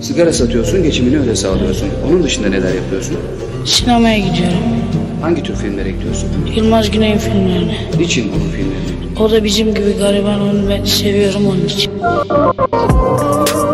Sigara satıyorsun, geçimini öyle sağlıyorsun. Onun dışında neler yapıyorsun? Sinemaya gidiyorum. Hangi tür filmlere gidiyorsun? Yılmaz Güney'in filmlerine. Niçin onun filmlerini? O da bizim gibi gariban, onu ben seviyorum onun için.